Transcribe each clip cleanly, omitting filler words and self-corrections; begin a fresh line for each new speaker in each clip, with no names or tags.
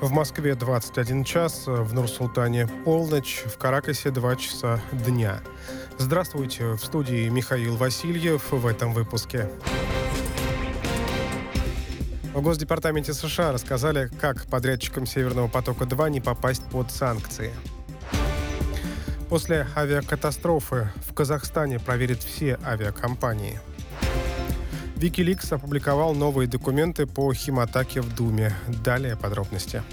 В Москве 21 час, в Нур-Султане полночь, в Каракасе 2 часа дня. Здравствуйте, в студии Михаил Васильев в этом выпуске. В Госдепартаменте США рассказали, как подрядчикам «Северного потока-2» не попасть под санкции. После авиакатастрофы в Казахстане проверят все авиакомпании. Wikileaks опубликовал новые документы по химатаке в Думе. Далее подробности.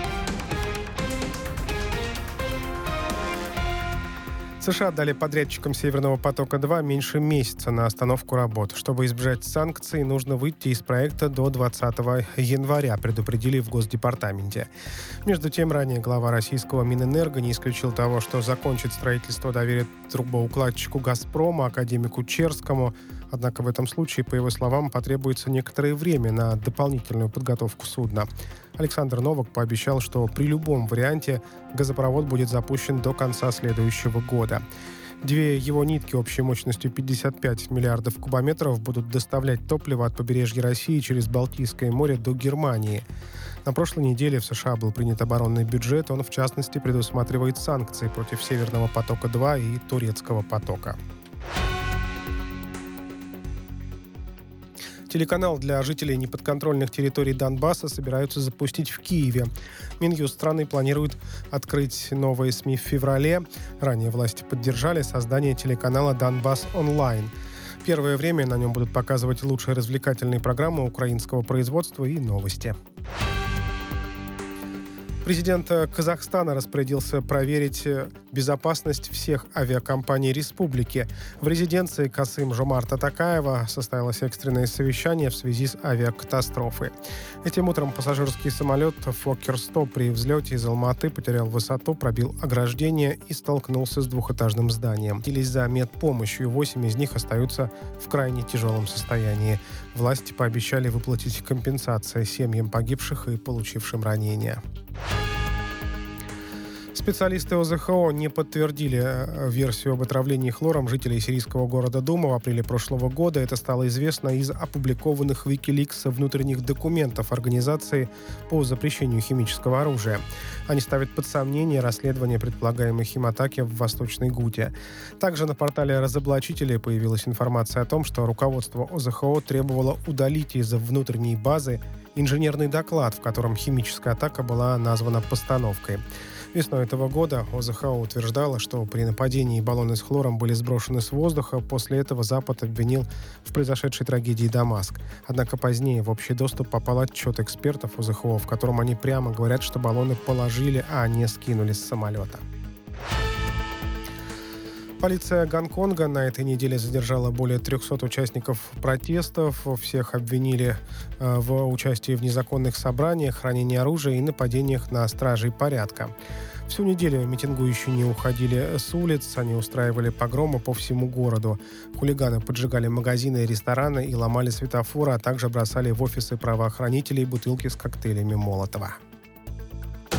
США дали подрядчикам «Северного потока-2» меньше месяца на остановку работ. Чтобы избежать санкций, нужно выйти из проекта до 20 января, предупредили в Госдепартаменте. Между тем, ранее глава российского Минэнерго не исключил того, что закончит строительство доверит трубоукладчику «Газпрома» академику Черскому. Однако в этом случае, по его словам, потребуется некоторое время на дополнительную подготовку судна. Александр Новак пообещал, что при любом варианте газопровод будет запущен до конца следующего года. Две его нитки общей мощностью 55 миллиардов кубометров будут доставлять топливо от побережья России через Балтийское море до Германии. На прошлой неделе в США был принят оборонный бюджет. Он, в частности, предусматривает санкции против «Северного потока-2» и «Турецкого потока». Телеканал для жителей неподконтрольных территорий Донбасса собираются запустить в Киеве. Минюст страны планирует открыть новые СМИ в феврале. Ранее власти поддержали создание телеканала «Донбасс онлайн». Первое время на нем будут показывать лучшие развлекательные программы украинского производства и новости. Президент Казахстана распорядился проверить безопасность всех авиакомпаний республики. В резиденции Касым-Жомарта Токаева состоялось экстренное совещание в связи с авиакатастрофой. Этим утром пассажирский самолет «Фоккер-100» при взлете из Алматы потерял высоту, пробил ограждение и столкнулся с двухэтажным зданием. Обратились за медпомощью, 8 из них остаются в крайне тяжелом состоянии. Власти пообещали выплатить компенсации семьям погибших и получившим ранения. Специалисты ОЗХО не подтвердили версию об отравлении хлором жителей сирийского города Дума в апреле прошлого года. Это стало известно из опубликованных в Wikileaks внутренних документов организации по запрещению химического оружия. Они ставят под сомнение расследование предполагаемой химатаки в Восточной Гуте. Также на портале разоблачителей появилась информация о том, что руководство ОЗХО требовало удалить из внутренней базы инженерный доклад, в котором химическая атака была названа постановкой. Весной этого года ОЗХО утверждала, что при нападении баллоны с хлором были сброшены с воздуха. После этого Запад обвинил в произошедшей трагедии Дамаск. Однако позднее в общий доступ попал отчет экспертов ОЗХО, в котором они прямо говорят, что баллоны положили, а не скинули с самолета. Полиция Гонконга на этой неделе задержала более 300 участников протестов. Всех обвинили в участии в незаконных собраниях, хранении оружия и нападениях на стражей порядка. Всю неделю митингующие не уходили с улиц, они устраивали погромы по всему городу. Хулиганы поджигали магазины и рестораны и ломали светофоры, а также бросали в офисы правоохранителей бутылки с коктейлями Молотова.